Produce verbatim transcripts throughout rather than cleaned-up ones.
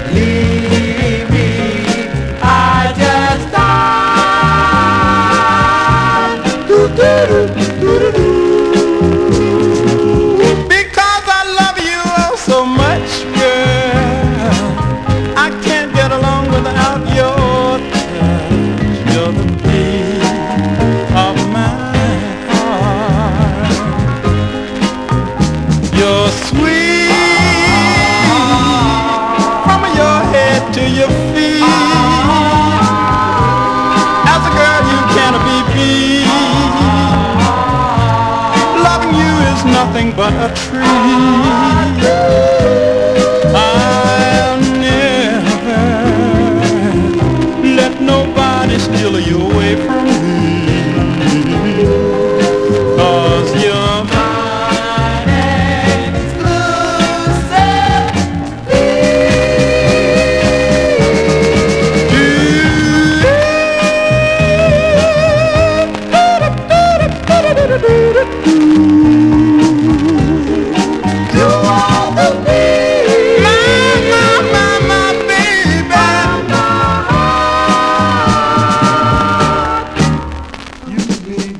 leave me, I just died. Do, do, do, do, do, do. Because I love you oh so much, girl, I can't get along without your touch. You're the beat of my heart. You're sweet from your head to your feet. As a girl you can't be beat. Loving you is nothing but a treat. I'll never let nobody steal you away from me. 'Cause you're mine and exclusively. You are the beat, my, my, my, my baby. You need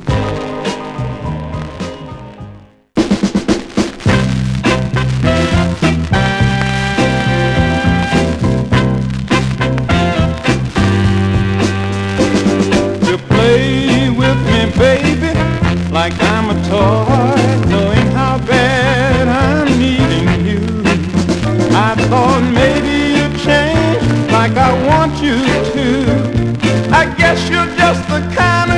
to play with me, baby, like I'm a toy, knowing how bad I'm needing you. I thought maybe you'd change like I want you to. I guess you're just the kind